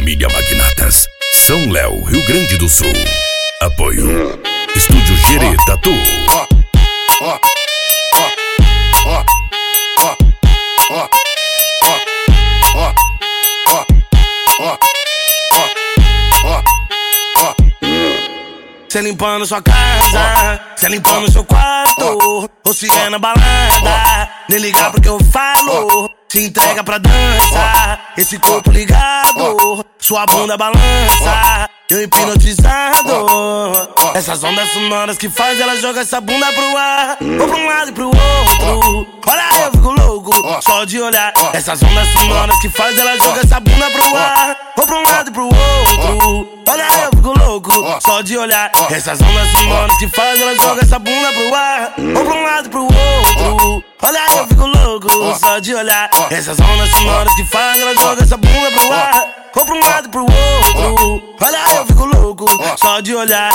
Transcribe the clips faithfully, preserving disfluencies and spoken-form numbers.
Família Magnatas, São Léo, Rio Grande do Sul. Apoio Estúdio Gerê Tatu. Cê limpando sua casa, cê limpando seu quarto, ou se é na balada, nem ligar porque eu falo. Se entrega pra dança, esse corpo ligado, sua bunda balança, eu hipnotizado. Essas ondas sonoras que faz ela joga essa bunda pro ar, ou pra um lado e pro outro. Olha, eu fico louco, só de olhar. Essas ondas sonoras que faz ela joga essa bunda pro ar, ou pra um lado e pro outro. Olha, eu fico louco, só de olhar. Essas ondas sonoras que faz ela joga essa bunda pro ar, ou pra um lado e pro outro. Olha, eu fico louco, só de olhar. Essas ondas sonoras que faz ela joga essa bunda pro ar, ou pra um lado e pro outro. Olha, eu fico louco, só de olhar.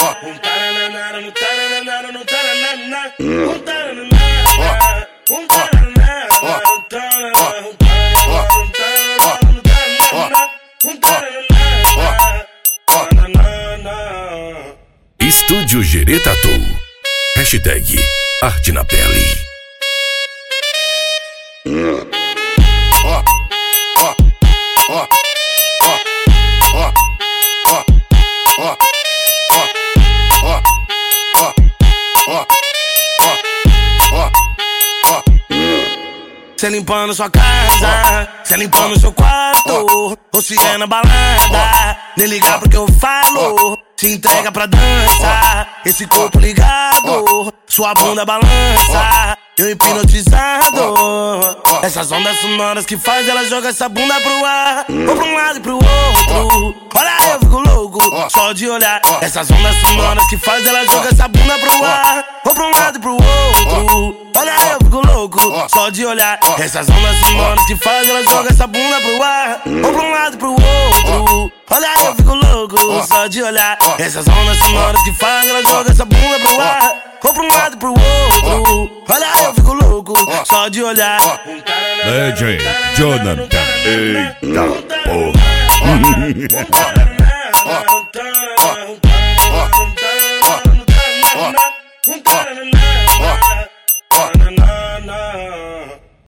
Estúdio Gerê Tatu. Hashtag Arte na Pele. Cê limpando sua casa, cê limpando seu quarto, ou se é na balada, nem ligar porque eu falo. Se entrega pra dança, esse corpo ligado, sua bunda balança, eu hipnotizado. Essas ondas sonoras que faz ela joga essa bunda pro ar, ou pra um lado e pro outro. Olha, eu fico louco, só de olhar. Essas ondas sonoras que faz ela joga essa bunda pro ar, ou pra um lado e pro outro. Olha, eu fico louco, só de olhar. Essas ondas sonoras que faz ela joga essa bunda pro ar, ou pra um lado e pro outro. Olha, eu fico louco, só de olhar. Essas ondas sonoras que faz ela joga essa bunda pro ar, ou pra um lado e pro outro. Olha, eu fico louco, só de olhar. D J Jonathan. Eita porra.